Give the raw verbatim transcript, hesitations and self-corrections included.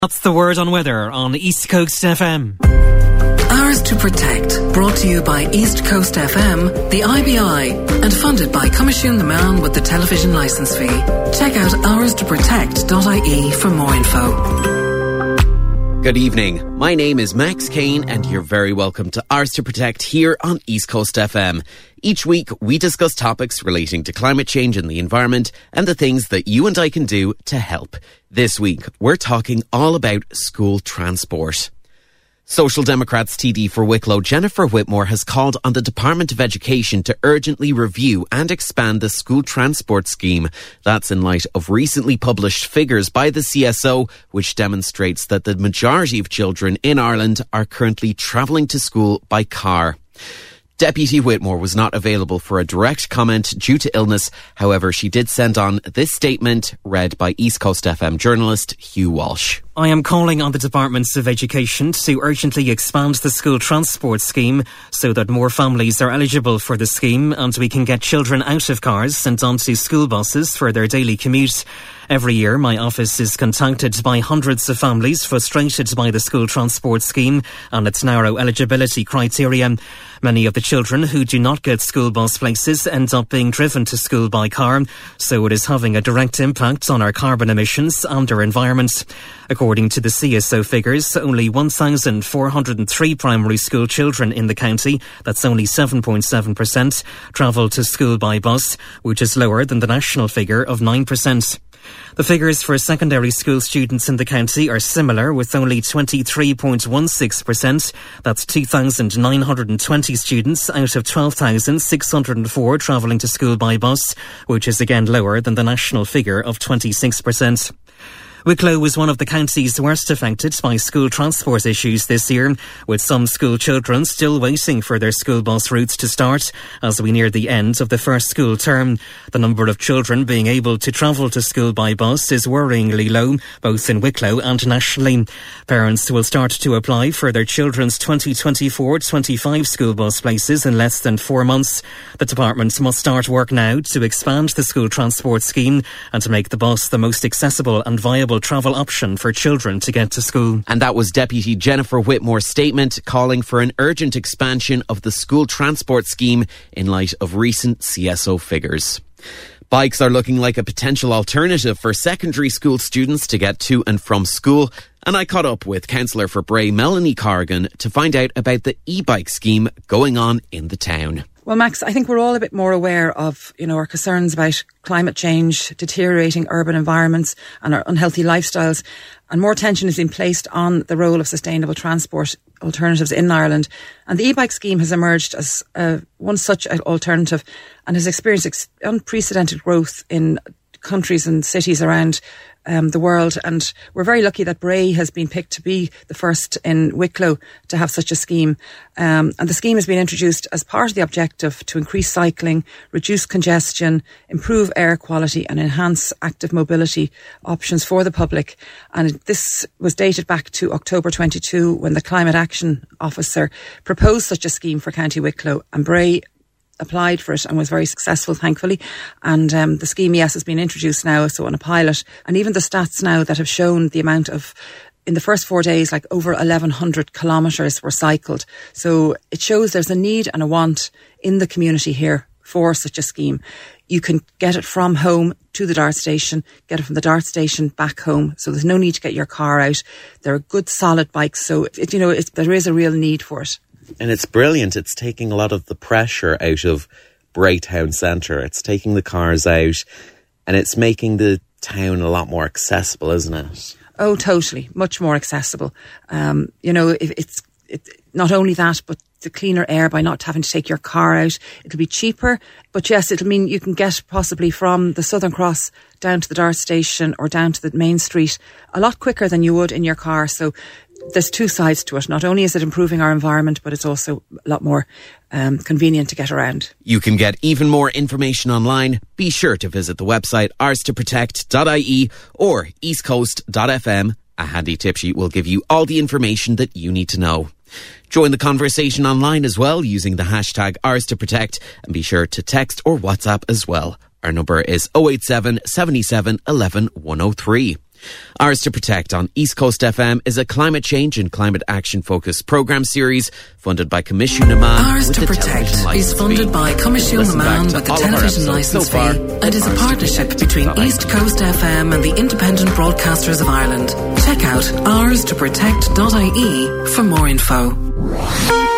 That's the word on weather on East Coast F M. Ours to Protect, brought to you by East Coast F M, the I B I, and funded by Comisiún na Meán with the television licence fee. Check out ours to protect dot I E for more info. Good evening. My name is Max Kane and you're very welcome to Ours to Protect here on East Coast F M. Each week we discuss topics relating to climate change and the environment and the things that you and I can do to help. This week we're talking all about school transport. Social Democrats T D for Wicklow, Jennifer Whitmore, has called on the Department of Education to urgently review and expand the school transport scheme. That's in light of recently published figures by the C S O, which demonstrates that the majority of children in Ireland are currently travelling to school by car. Deputy Whitmore was not available for a direct comment due to illness. However, she did send on this statement read by East Coast F M journalist Hugh Walsh. I am calling on the Departments of Education to urgently expand the school transport scheme so that more families are eligible for the scheme and we can get children out of cars and onto school buses for their daily commute. Every year, my office is contacted by hundreds of families frustrated by the school transport scheme and its narrow eligibility criteria. Many of the children who do not get school bus places end up being driven to school by car, so it is having a direct impact on our carbon emissions and our environment. According to the C S O figures, only one thousand four hundred three primary school children in the county, that's only seven point seven percent, travel to school by bus, which is lower than the national figure of nine percent. The figures for secondary school students in the county are similar, with only twenty-three point one six percent. That's two thousand nine hundred twenty students out of twelve thousand six hundred four travelling to school by bus, which is again lower than the national figure of twenty-six percent. Wicklow was one of the counties worst affected by school transport issues this year, with some school children still waiting for their school bus routes to start as we near the end of the first school term. The number of children being able to travel to school by bus is worryingly low, both in Wicklow and nationally. Parents will start to apply for their children's twenty twenty-four twenty-five school bus places in less than four months. The department must start work now to expand the school transport scheme and to make the bus the most accessible and viable travel option for children to get to school. And that was Deputy Jennifer Whitmore's statement calling for an urgent expansion of the school transport scheme in light of recent C S O figures. Bikes are looking like a potential alternative for secondary school students to get to and from school, and I caught up with Councillor for Bray, Melanie Corrigan, to find out about the e-bike scheme going on in the town. Well, Max, I think we're all a bit more aware of, you know, our concerns about climate change, deteriorating urban environments and our unhealthy lifestyles. And more attention is being placed on the role of sustainable transport alternatives in Ireland. And the e-bike scheme has emerged as uh, one such alternative and has experienced ex- unprecedented growth in countries and cities around Um, the world, and we're very lucky that Bray has been picked to be the first in Wicklow to have such a scheme. Um, and the scheme has been introduced as part of the objective to increase cycling, reduce congestion, improve air quality and enhance active mobility options for the public. And this was dated back to October twenty-two when the Climate Action Officer proposed such a scheme for County Wicklow, and Bray applied for it and was very successful, thankfully. And um, the scheme, yes, has been introduced now, so on a pilot. And even the stats now that have shown the amount of, in the first four days, like over eleven hundred kilometres were cycled. So it shows there's a need and a want in the community here for such a scheme. You can get it from home to the Dart station, get it from the Dart station back home. So there's no need to get your car out. They're good, solid bikes. So, it, you know, it, there is a real need for it. And it's brilliant. It's taking a lot of the pressure out of Bray Town Centre. It's taking the cars out and it's making the town a lot more accessible, isn't it? Oh, totally. Much more accessible. Um, you know, it, it's it, not only that, but the cleaner air by not having to take your car out. It'll be cheaper. But yes, it'll mean you can get possibly from the Southern Cross down to the Dart station or down to the main street a lot quicker than you would in your car. So there's two sides to it. Not only is it improving our environment, but it's also a lot more um, convenient to get around. You can get even more information online. Be sure to visit the website ours to protect dot I E or east coast dot f m. A handy tip sheet will give you all the information that you need to know. Join the conversation online as well using the hashtag ours to protect, and be sure to text or WhatsApp as well. Our number is oh eight seven, seven seven, one one, one oh three. Ours to Protect on East Coast F M is a climate change and climate action focused programme series funded by Commission Naman. Ours to Protect is funded fee. by Commission Naman with the television licence so far, fee and is a partnership between Bye-bye. East Coast F M and the Independent Broadcasters of Ireland. Check out ours to protect dot I E for more info.